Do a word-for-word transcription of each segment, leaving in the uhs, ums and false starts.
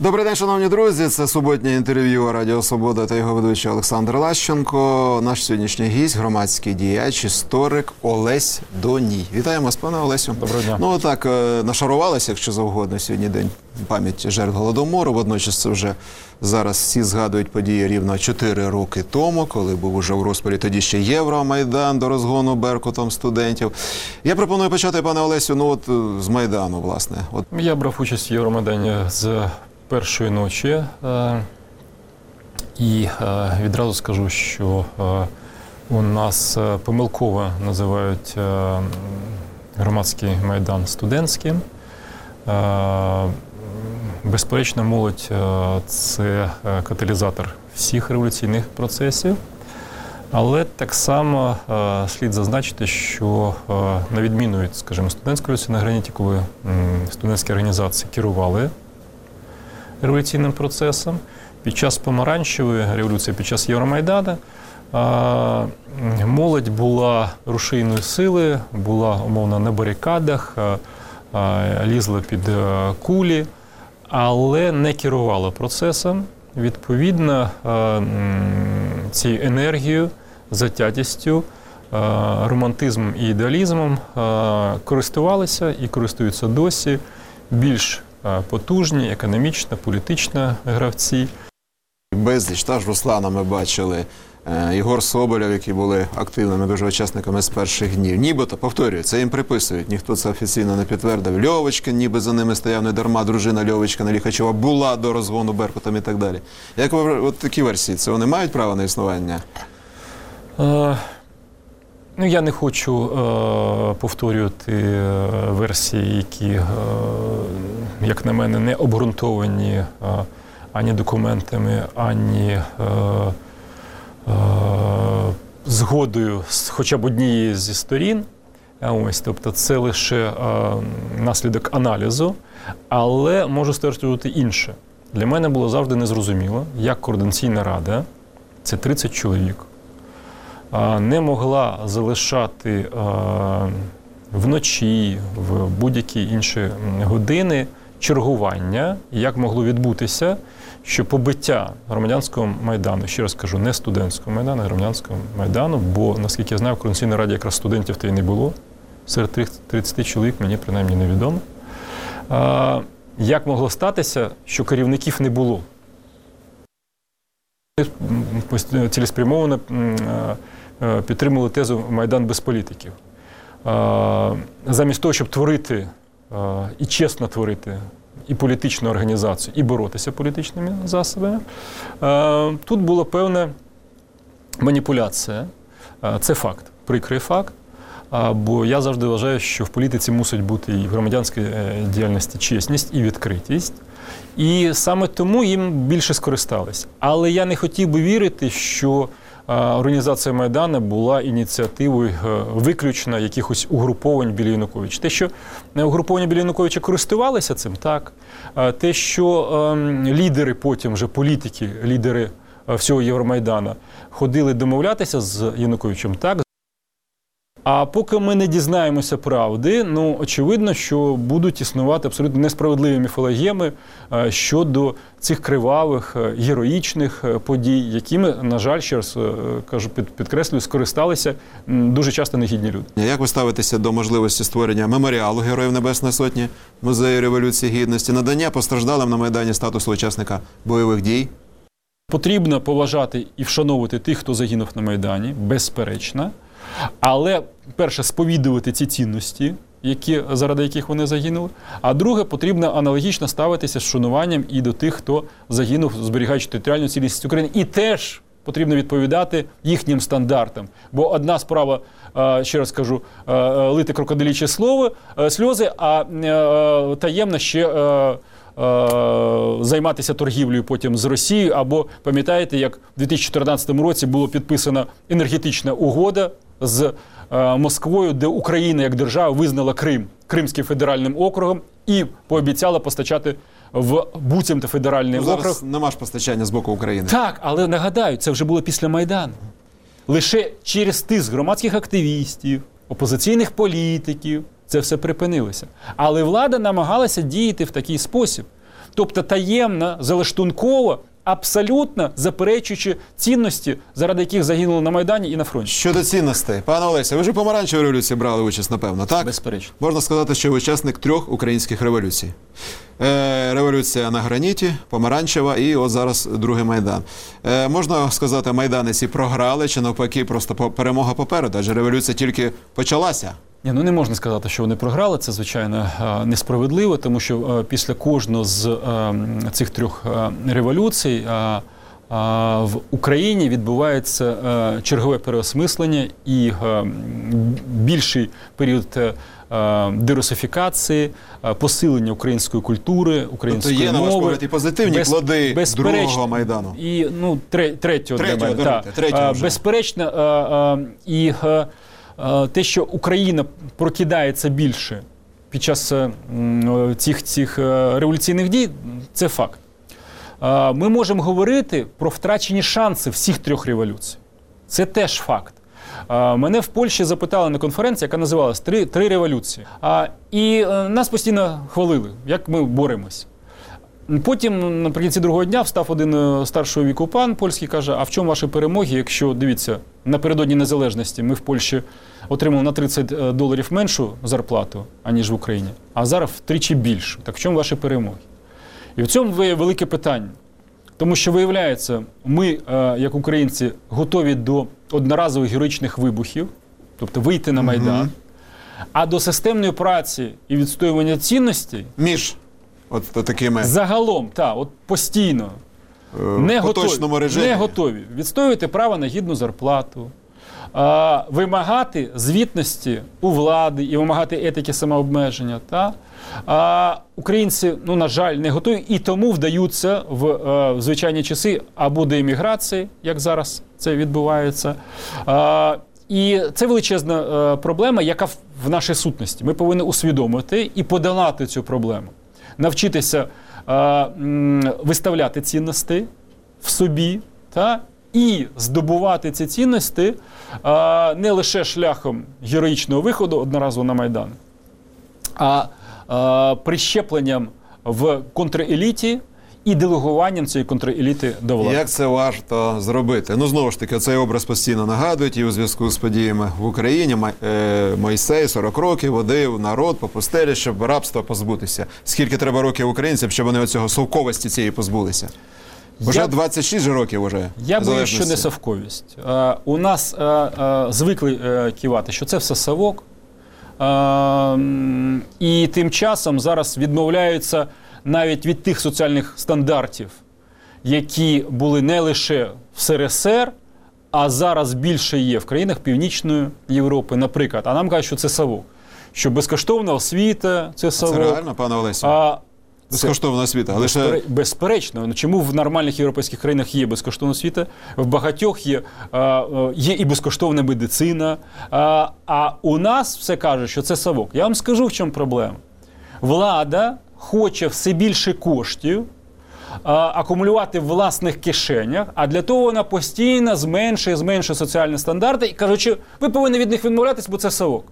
Добрий день, шановні друзі. Це суботнє інтерв'ю Радіо Свобода та його ведучий Олександр Лащенко. Наш сьогоднішній гість – громадський діяч, історик Олесь Доній. Вітаємо вас, пане Олесю. Доброго дня. Ну, так, нашарувалися, якщо завгодно, сьогодні день пам'яті жертв Голодомору. Водночас це вже зараз всі згадують події рівно чотири роки тому, коли був уже в розпалі тоді ще Євромайдан до розгону беркутом студентів. Я пропоную почати, пане Олесю, ну от з Майдану, власне. От. Я брав участь в Євромайдані з першої ночі. Е, і е, відразу скажу, що е, у нас помилково називають е, громадський Майдан студентським. Е, безперечно, молодь е, – це каталізатор всіх революційних процесів. Але так само е, слід зазначити, що е, на відміну від, скажімо, студентської революції на граніті, коли м, студентські організації керували революційним процесом, під час помаранчевої революції, під час Євромайдану, е, молодь була рушійною силою, була, умовно, на барикадах, е, е, лізла під е, кулі, але не керувала процесом. Відповідно, е, цією енергією, затятістю, романтизмом і ідеалізмом користувалися і користуються досі більш потужні, економічно, політично гравці. Безліч, та ж Руслана ми бачили, Єгор Соболєв, які були активними дуже учасниками з перших днів. Нібито, повторюю, це їм приписують, ніхто це офіційно не підтвердив. Льовочкін, ніби за ними стояв не дарма, дружина Льовочкина Ліхачова була до розгону беркутом і так далі. Як ви, от такі версії, це вони мають право на існування? Е, ну, я не хочу е, повторювати е, версії, які, е, як на мене, не обґрунтовані е, ані документами, ані е, е, згодою з хоча б однієї зі сторін. Ось, тобто це лише е, наслідок аналізу, але можу стверджувати інше. Для мене було завжди незрозуміло, як Координаційна рада, це тридцять чоловік, не могла залишати вночі, в будь-які інші години чергування, як могло відбутися, що побиття громадянського Майдану, ще раз кажу, не студентського Майдану, а громадянського Майдану, бо, наскільки я знаю, в Координаційній раді якраз студентів то й не було, серед тридцяти чоловік мені принаймні невідомо. Як могло статися, що керівників не було? Цілеспрямовано підтримували тезу «Майдан без політиків». Замість того, щоб творити і чесно творити і політичну організацію, і боротися політичними засобами, тут була певна маніпуляція. Це факт, прикрий факт. Бо я завжди вважаю, що в політиці мусить бути і в громадянській діяльності чесність і відкритість. І саме тому їм більше скористались. Але я не хотів би вірити, що організація Майдану була ініціативою виключно якихось угруповань біля Януковича. Те, що угруповання біля Януковича користувалися цим, так. Те, що лідери потім, вже політики, лідери всього Євромайдану, ходили домовлятися з Януковичем, так. А поки ми не дізнаємося правди, ну, очевидно, що будуть існувати абсолютно несправедливі міфологеми щодо цих кривавих, героїчних подій, якими, на жаль, ще раз кажу, підкреслюю, скористалися дуже часто негідні люди. Як ви ставитеся до можливості створення меморіалу Героїв Небесної Сотні, Музею Революції Гідності, надання постраждалим на Майдані статусу учасника бойових дій? Потрібно поважати і вшановувати тих, хто загинув на Майдані, безперечно. Але, перше, сповідувати ці цінності, які, заради яких вони загинули. А друге, потрібно аналогічно ставитися з шануванням і до тих, хто загинув, зберігаючи територіальну цілісність України. І теж потрібно відповідати їхнім стандартам. Бо одна справа, ще раз кажу, лити крокодилячі сльози, а таємно ще займатися торгівлею потім з Росією. Або, пам'ятаєте, як в дві тисячі чотирнадцятому році було підписана енергетична угода з Москвою, де Україна як держава визнала Крим Кримським федеральним округом і пообіцяла постачати в буцімто федеральний ну, округ. Зараз нема ж постачання з боку України. Так, але нагадаю, це вже було після Майдану. Лише через тиск громадських активістів, опозиційних політиків це все припинилося. Але влада намагалася діяти в такий спосіб. Тобто таємно, залаштунково, абсолютно заперечуючи цінності, заради яких загинули на Майдані і на фронті. Щодо цінностей, пане Олеся, ви ж у помаранчевій революції брали участь, напевно, так? Безперечно. Можна сказати, що ви учасник трьох українських революцій. Е, революція на граніті, помаранчева і от зараз другий Майдан. Е, можна сказати, майданеці програли чи навпаки просто по- перемога попереду, адже революція тільки почалася. Ні, ну не можна сказати, що вони програли. Це, звичайно, е, несправедливо, тому що е, після кожного з е, цих трьох е, революцій е, е, в Україні відбувається е, чергове переосмислення і е, більший період е, дерусифікації, е, посилення української культури, української Тобто є, мови. на ваш погляд, і позитивні Без- плоди безперечно. другого Майдану. І, ну, тре, третього, для Третього, мене. даруйте, так. третього Е, вже. Безперечно, е, е, і е, е, те, що Україна прокидається більше під час е, м, цих, цих е, революційних дій, це факт. Е, Ми можемо говорити про втрачені шанси всіх трьох революцій. Це теж факт. Е, Мене в Польщі запитали на конференції, яка називалась «Три, три революції». А, І е, нас постійно хвалили, як ми боремось. Потім, наприкінці другого дня, встав один е, старшого віку пан польський, каже, а в чому ваші перемоги, якщо, дивіться, напередодні незалежності ми в Польщі отримали на тридцять доларів меншу зарплату, аніж в Україні, а зараз втричі більшу. Так в чому ваші перемоги? І в цьому є велике питання. Тому що, виявляється, ми, е, як українці, готові до одноразових героїчних вибухів, тобто вийти на Майдан, а до системної праці і відстоювання цінностей Між от такими загалом, так, от постійно е, не в поточному готові, режимі. не готові відстоювати право на гідну зарплату, а, вимагати звітності у влади і вимагати етики самообмеження. Та? А, українці, ну, на жаль, не готові і тому вдаються в, е, в звичайні часи або до еміграції, як зараз це відбувається. А, і це величезна е, проблема, яка в, в нашій сутності. Ми повинні усвідомити і подолати цю проблему. Навчитися е, м, виставляти цінності в собі, та, і здобувати ці цінності е, не лише шляхом героїчного виходу одноразово на Майдан, а е, прищепленням в контреліті і делегуванням цієї контреліти до влади. Як це варто зробити? Ну, знову ж таки, цей образ постійно нагадують і у зв'язку з подіями в Україні. Май- е, Мойсей сорок років водив народ по пустелі, щоб рабства позбутися. Скільки треба років українцям, щоб вони оцього совковості цієї позбулися? Вже Я- двадцять шість же років уже. Я боюсь, незалежності. що не совковість. Е, у нас е, е, звикли е, кивати, що це все совок. Е, м, і тим часом зараз відмовляються навіть від тих соціальних стандартів, які були не лише в СРСР, а зараз більше є в країнах Північної Європи, наприклад. А нам кажуть, що це совок. Що безкоштовна освіта – це совок. Це реально, пане Олесю? А Безкоштовна освіта. Лише Безпере- Безперечно. Ну, чому в нормальних європейських країнах є безкоштовна освіта? В багатьох є, а, а, є і безкоштовна медицина. А, а у нас все каже, що це совок. Я вам скажу, в чому проблема. Влада хоче все більше коштів а, акумулювати в власних кишенях, а для того вона постійно зменшує, зменшує соціальні стандарти і кажучи, ви повинні від них відмовлятися, бо це совок.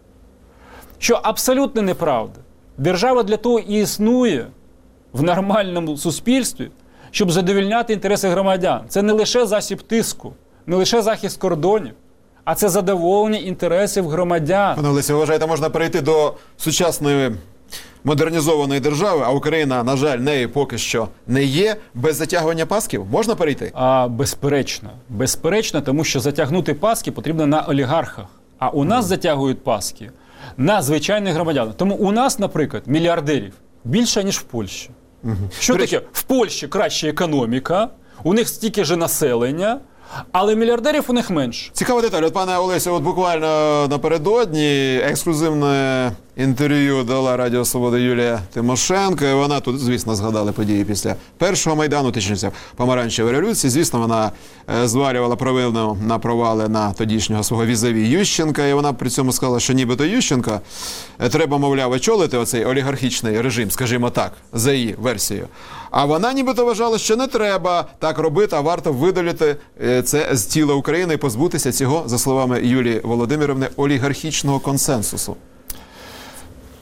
Що абсолютно неправда. Держава для того і існує в нормальному суспільстві, щоб задовольняти інтереси громадян. Це не лише засіб тиску, не лише захист кордонів, а це задоволення інтересів громадян. Пане Олесі, ви вважаєте, можна перейти до сучасної модернізованої держави, а Україна, на жаль, нею поки що не є, без затягування пасків? Можна перейти? А, безперечно. Безперечно, тому що затягнути паски потрібно на олігархах. А у нас затягують паски на звичайних громадян. Тому у нас, наприклад, мільярдерів більше, ніж в Польщі. Що До речі- таке? В Польщі краща економіка, у них стільки ж населення, але мільярдерів у них менше. Цікава деталь. От, пане Олесю, от буквально напередодні ексклюзивне інтерв'ю дала Радіо Свобода Юлія Тимошенко. І вона тут, звісно, згадали події після першого Майдану, точніше, помаранчевої революції. Звісно, вона е, звалювала провину на провали на тодішнього свого візаві Ющенка. І вона при цьому сказала, що нібито Ющенка е, треба, мовляв, очолити оцей олігархічний режим, скажімо так, за її версією. А вона нібито вважала, що не треба так робити, а варто видалити е, це з тіла України і позбутися цього, за словами Юлії Володимирівни, олігархічного консенсусу.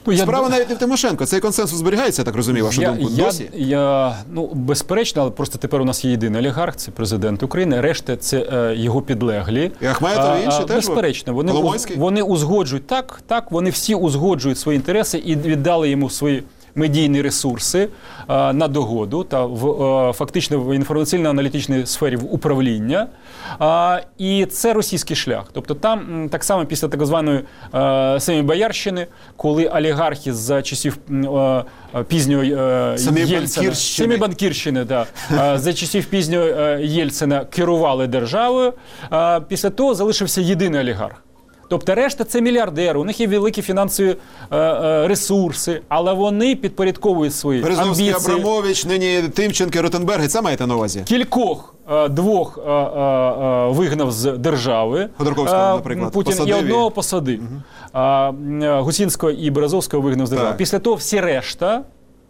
Ну, я Справа д- навіть не в Тимошенко. Цей консенсус зберігається, я так розумію, вашу Я, думку, я, досі? я, ну, безперечно, але просто тепер у нас є єдиний олігарх, це президент України, решта це е, його підлеглі. І Ахметов, і інші А, теж? безперечно, вони, уз, Коломойський? вони узгоджують, так, так, вони всі узгоджують свої інтереси і віддали йому свої медійні ресурси а, на догоду та в а, фактично в інформаційно-аналітичній сфері в управління. А, і це російський шлях. Тобто там м, так само після так званої а, Семібоярщини, коли олігархи за часів м, а, пізнього а, Єльцина, Семібанкірщини. Семібанкірщини, да, а, за часів пізнього а, Єльцина керували державою, а, після того залишився єдиний олігарх. Тобто решта – це мільярдери, у них є великі фінансові е, е, ресурси, але вони підпорядковують свої Березовський, амбіції. Абрамович, нині Тимченко, Ротенберг, це маєте на увазі? Кількох, е, двох е, е, е, вигнав з держави. Ходорковського, Е, наприклад, Путін посадив і і- одного посадив. Угу. А, е, Гусінського і Березовського вигнав з держави. Так. Після того всі решта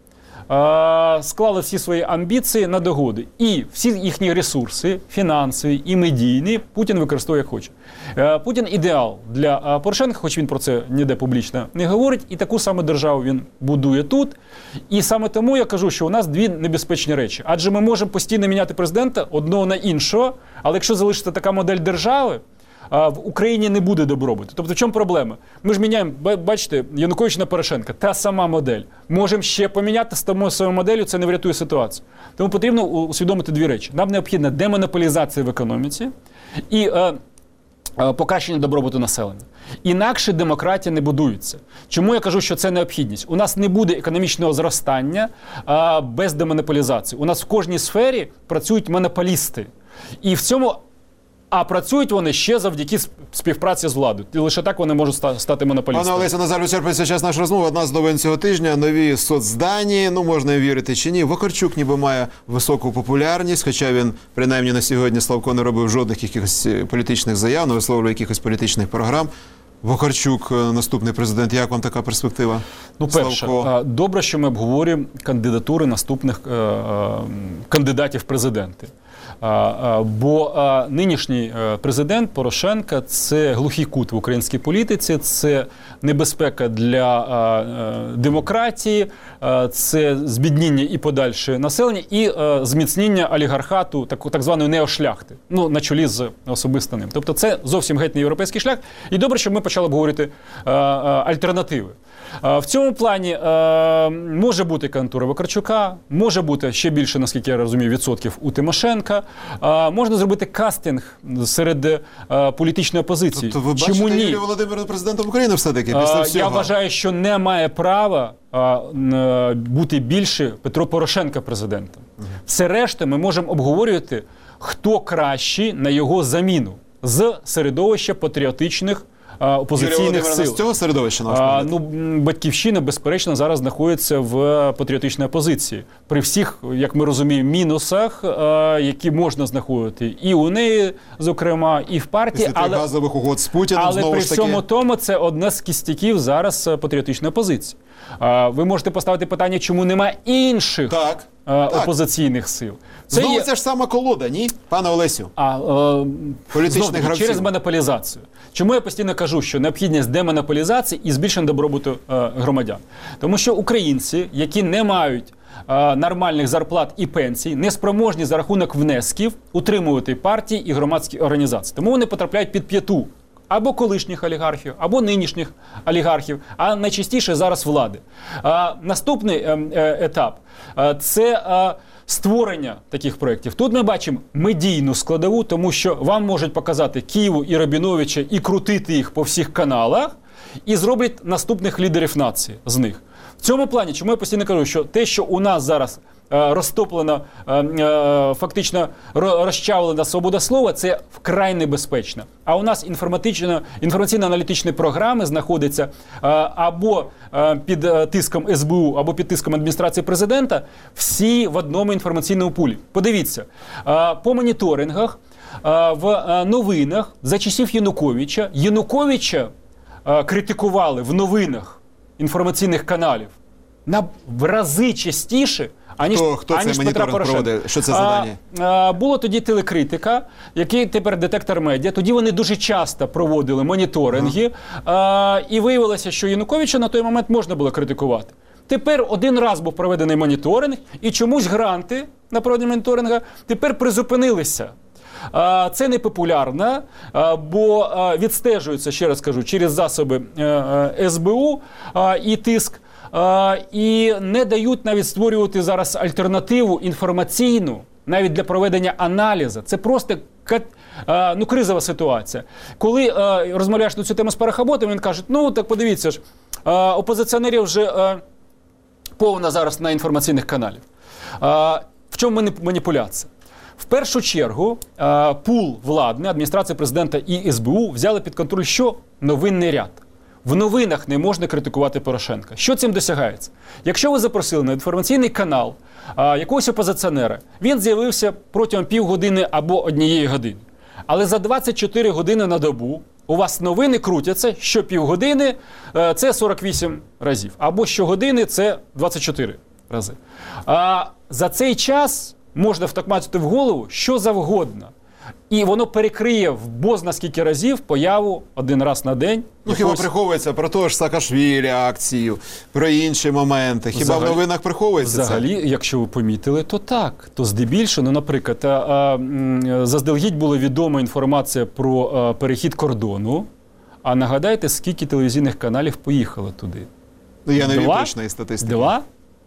е, склали всі свої амбіції на догоди. І всі їхні ресурси, фінансові і медійні, Путін використовує як хоче. Е, Путін ідеал для е, Порошенка, хоч він про це ніде публічно не говорить, і таку саму державу він будує тут. І саме тому я кажу, що у нас дві небезпечні речі. Адже ми можемо постійно міняти президента одного на іншого, але якщо залишиться така модель держави, а, в Україні не буде добробуту. Тобто в чому проблема? Ми ж міняємо, ба- бачите, Янукович на Порошенка, та сама модель. Можемо ще поміняти з тому самою моделлю, це не врятує ситуацію. Тому потрібно у- усвідомити дві речі. Нам необхідна демонополізація в економіці і е, е, покращення добробуту населення. Інакше демократія не будується. Чому я кажу, що це необхідність? У нас не буде економічного зростання а, без демонополізації. У нас в кожній сфері працюють монополісти. І в цьому А працюють вони ще завдяки сп- співпраці з владою. І лише так вони можуть ста- стати монополістами. Пане Олесю, на жаль, вичерпується час нашої розмови. Одна з новин цього тижня. Нові соцдані. Ну, можна їм вірити чи ні. Вакарчук ніби має високу популярність, хоча він, принаймні на сьогодні, Славко, не робив жодних якихось е, політичних заяв, не висловлював якихось політичних програм. Вакарчук, е, наступний президент. Як вам така перспектива? Ну, перше, Славко? а, добре, що ми обговорюємо кандидатури наступних е, е, кандидатів в президенти. А, а, бо а, нинішній е, президент Порошенка – це глухий кут в українській політиці, це небезпека для а, е, демократії, а, це збідніння і подальше населення, і е, зміцнення олігархату, так, так званої неошляхти, ну, на чолі з особисто ним. Тобто це зовсім геть не європейський шлях. І добре, що ми почали обговорити е, е, альтернативи. Е, В цьому плані е, може бути кандидатура Вакарчука, може бути ще більше, наскільки я розумію, відсотків у Тимошенка. Е, можна зробити кастинг серед е, політичної опозиції. Тобто ви бачите Чому ні? Юлію Володимирівну президентом України все-таки після Е, всього? Я вважаю, що не має права а, н- е, бути більше Петро Порошенка президентом. Все решта ми можемо обговорювати, хто кращий на його заміну з середовища патріотичних а, Юлія опозиційних Володимирівна сил. з цього середовища, на ваш А, погляд? ну, м, Батьківщина, безперечно, зараз знаходиться в патріотичній опозиції. При всіх, як ми розуміємо, мінусах, а, які можна знаходити і у неї, зокрема, і в партії. Після тих Але, газових угод з Путіним, але знову при ж таки. всьому тому це одне з кістяків зараз е, патріотичної опозиції. А, ви можете поставити питання, чому немає інших Так, е, так. опозиційних сил. Це Знову є... ця ж сама колода, ні? Пане Олесю. А, е, Політичних знов-таки, гравців. через монополізацію. Чому я постійно кажу, що необхідність демонополізації і збільшення добробуту е, громадян? Тому що українці, які не мають е, нормальних зарплат і пенсій, не спроможні за рахунок внесків утримувати партії і громадські організації. Тому вони потрапляють під п'яту або колишніх олігархів, або нинішніх олігархів, а найчастіше зараз влади. А, наступний е, е, етап е, – це е, створення таких проєктів. Тут ми бачимо медійну складову, тому що вам можуть показати Києву і Рабіновича і крутити їх по всіх каналах, і зроблять наступних лідерів нації з них. В цьому плані, чому я постійно кажу, що те, що у нас зараз е, розтоплена, е, е, фактично ро- розчавлена свобода слова, це вкрай небезпечно. А у нас інформатично- інформаційно-аналітичні програми знаходяться е, або е, під е, тиском ес бе у, або під тиском адміністрації президента, всі в одному інформаційному пулі. Подивіться, е, по моніторингах, е, в е, новинах за часів Януковича, Януковича е, критикували в новинах інформаційних каналів на в рази частіше, аніж, Хто, хто аніж цей Петра моніторинг Порошенка. проводив? Що це за дані? А, а, було тоді телекритика, який тепер детектор медіа. Тоді вони дуже часто проводили моніторинги, а, і виявилося, що Януковича на той момент можна було критикувати. Тепер один раз був проведений моніторинг, і чомусь гранти на проведення моніторингу тепер призупинилися. А, Це не популярно, а, бо а, відстежується, ще раз кажу, через засоби а, а, ес бе у а, і тиск, а, і не дають навіть створювати зараз альтернативу інформаційну, навіть для проведення аналізу. Це просто кат- а, ну, кризова ситуація. Коли а, розмовляєш на цю тему з Парахоботом, він каже, ну так подивіться ж, а, опозиціонерів вже а, повно зараз на інформаційних каналів. А, в чому маніп- маніпуляція? В першу чергу а, пул владний, адміністрація президента і ес бе у взяли під контроль що? Новинний ряд. В новинах не можна критикувати Порошенка. Що цим досягається? Якщо ви запросили на інформаційний канал а, якогось опозиціонера, він з'явився протягом півгодини або однієї години. Але за двадцять чотири години на добу у вас новини крутяться, що півгодини – це сорок вісім разів, або щогодини – це двадцять чотири рази. А за цей час можна втокмачити в голову що завгодно. І воно перекриє в бозна скільки разів появу один раз на день. Ну, хіба приховується про того ж Саакашвілі акцію, про інші моменти? Хіба Взагалі- в новинах приховується Взагалі, це? якщо ви помітили, то так. То здебільшого, ну, наприклад, а, а, м, заздалегідь була відома інформація про а, перехід кордону. А нагадайте, скільки телевізійних каналів поїхало туди? Ну, я не вів Два? точної статистики. Два?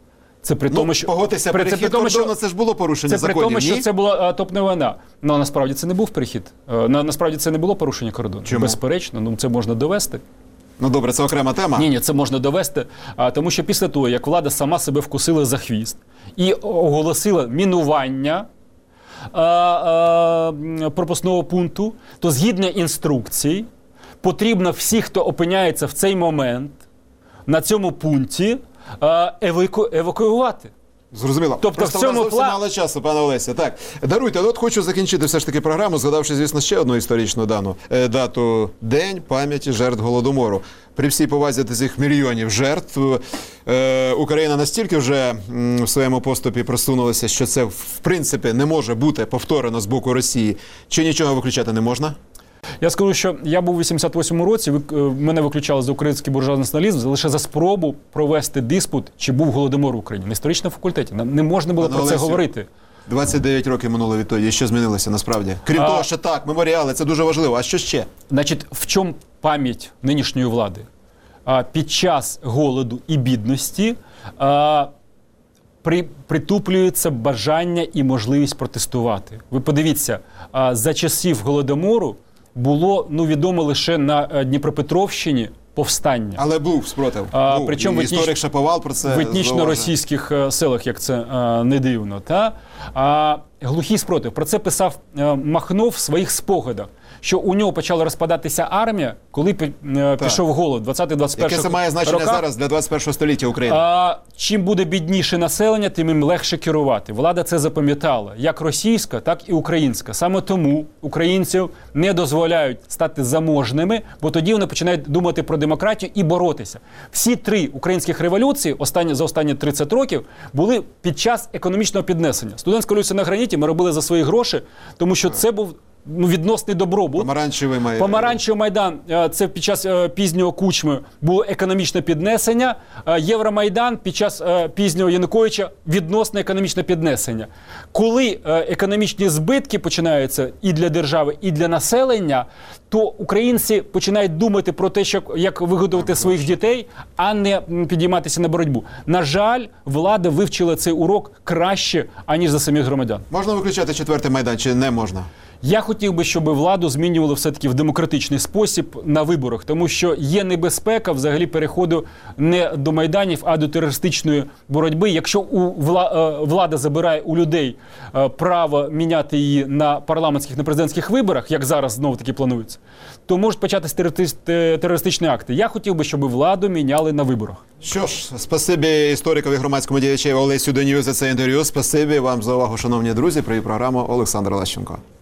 Це при Ну, тому, що... погодьтеся, при- це перехід при тому, кордону, що- це ж було порушення Це при законів, тому, що ні? це була а, топ-новина. Ну, а насправді це не був перехід. А, на, насправді це не було порушення кордону. Чому? Безперечно, ну це можна довести. Ну, добре, це окрема тема. Ні, ні, це можна довести, а, тому що після того, як влада сама себе вкусила за хвіст і оголосила мінування а, а, м, пропускного пункту, то згідно інструкцій потрібно всіх, хто опиняється в цей момент на цьому пункті, а, еваку, евакуювати. Зрозуміло. Тобто Просто в цьому в нас зовсім пла- мало часу, пане Олеся. Так, даруйте, от хочу закінчити все ж таки програму, згадавши, звісно, ще одну історичну дану, е, дату День пам'яті жертв Голодомору. При всій повазі до цих мільйонів жертв, е, Україна настільки вже м, в своєму поступі просунулася, що це, в принципі, не може бути повторено з боку Росії. Чи нічого виключати не можна? Я скажу, що я був у вісімдесят восьмому році, ви- е, мене виключали за український буржуазний націоналізм лише за спробу провести диспут, чи був Голодомор в Україні. На історичному факультеті. Нам не можна було Пане про це Олесю, говорити. двадцять дев'ять років минуло відтоді. І що змінилося насправді? Крім А- того, що так, меморіали, це дуже важливо. А що ще? Значить, в чому пам'ять нинішньої влади? А, під час голоду і бідності а, при, притуплюється бажання і можливість протестувати. Ви подивіться, а, за часів Голодомору було, ну, відомо лише на е, Дніпропетровщині повстання. Але був спротив. А, був. причому І в етніч- історик Шаповал про це в зауважує. етнічно-російських е, селах, як це е, не дивно. Та? А, глухий спротив. Про це писав е, Махно в своїх спогадах, що у нього почала розпадатися армія, коли пі- е, пішов голод двадцятий-двадцять перший Яке це має значення роках. зараз для двадцять першого століття України? А, чим буде бідніше населення, тим їм легше керувати. Влада це запам'ятала, як російська, так і українська. Саме тому українців не дозволяють стати заможними, бо тоді вони починають думати про демократію і боротися. Всі три українських революції останні, за останні тридцять років були під час економічного піднесення. Студентська революція на граніті ми робили за свої гроші, тому що це був, ну, відносний добробут. Помаранчевий має. Помаранчевий Майдан е, – це під час е, пізнього Кучми було економічне піднесення. Е, Євромайдан під час е, пізнього Януковича – відносне економічне піднесення. Коли е, економічні збитки починаються і для держави, і для населення, то українці починають думати про те, що, як вигодувати своїх дітей, а не м, підійматися на боротьбу. На жаль, влада вивчила цей урок краще, аніж за самих громадян. Можна виключати четвертий Майдан чи не можна? Я хотів би, щоб владу змінювали все-таки в демократичний спосіб на виборах, тому що є небезпека взагалі переходу не до майданів, а до терористичної боротьби. Якщо у вла- е, влада забирає у людей е, право міняти її на парламентських, на президентських виборах, як зараз знову-таки планується, то можуть початися терористи- те- терористичні акти. Я хотів би, щоб владу міняли на виборах. Що ж, спасибі історикові громадському діячеві Олесю Данію за це інтерв'ю. Спасибі вам за увагу, шановні друзі. Привіт програму Олександр Лащенко.